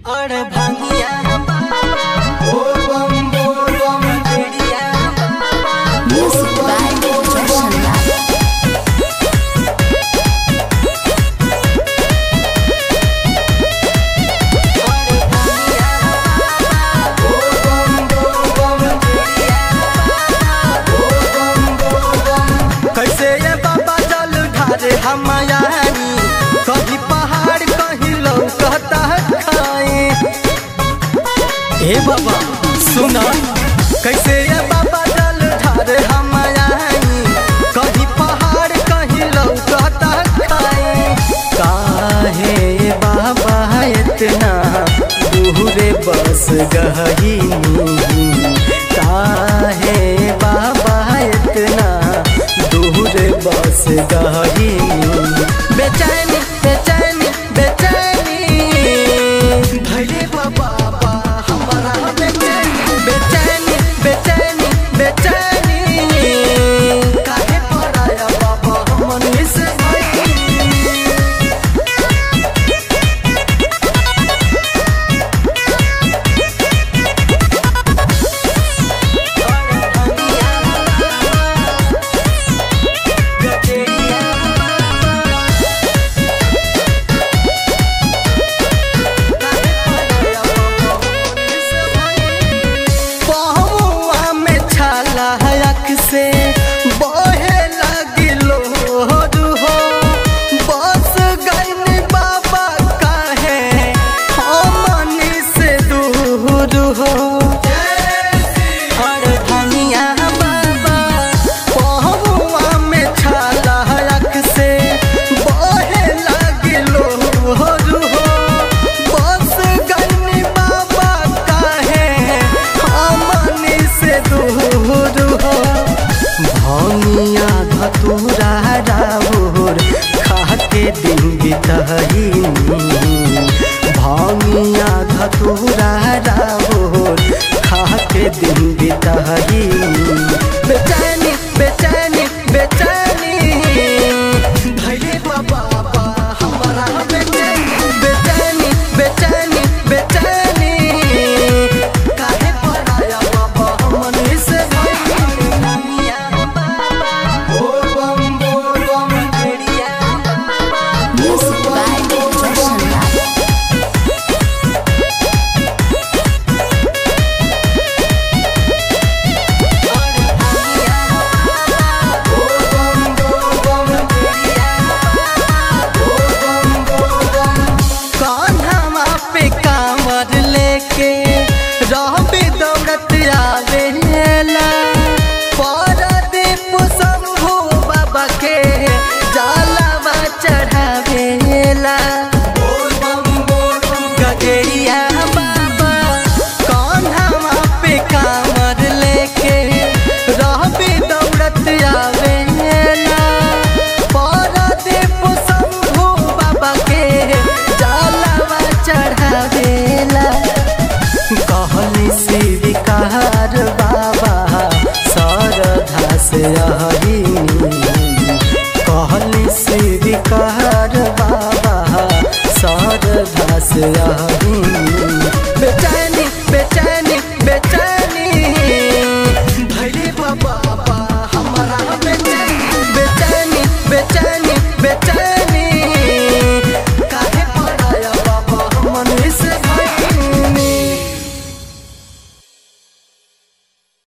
और भांगिया Music by Roshan Lal. कैसे ये बाबा जल ढारे हम यानी कभी पहाड़ कहीं लौकता खाए। हे बाबा सुना कैसे ये बाबा जल ढारे हम यानी कभी पहाड़ कहीं लौकता खाए। काहे बाबा इतना दूरे बस गही काहे बाबा इतना दूर बस गही बेचैनी बेचैनी बेचैनी भले बाबा हमारा बेचैनी बेचैनी बेचैनी बेचैनी काहे पराया बाबा हमनी से से बहे लगिलो हो बस गई बाबा काहे हमनी से दूर हो। और धनिया बाबा पहुआ में छाला अख से बहे लगिलो हो बस गई बाबा काहे हमनी से दूर हो। भंगिया धतूरा राउर खाके दिन बितही भंगिया धतूरा राउर खाके दिन बितही बेचैनी बेचैनी बेचैनी भले बाबा हमारा बेचैनी बेचैनी बेचैनी बेचैनी काहे पराया बाबा हमनी से Music by Roshan Lal. Kanha पे कांवर लेके रहबे दौड़त आवेला परदीप शंभू बाबा के जलवा चढ़ावेला। गगरिया बाबा कान्हा पे कांवर लेके रहबे दौड़त आवेला परदीप शंभू बाबा के जलवा चढ़ावेला। कहली स्वीकार बाबा श्रद्धा से कहली स्वीकार बाबा श्रद्धा से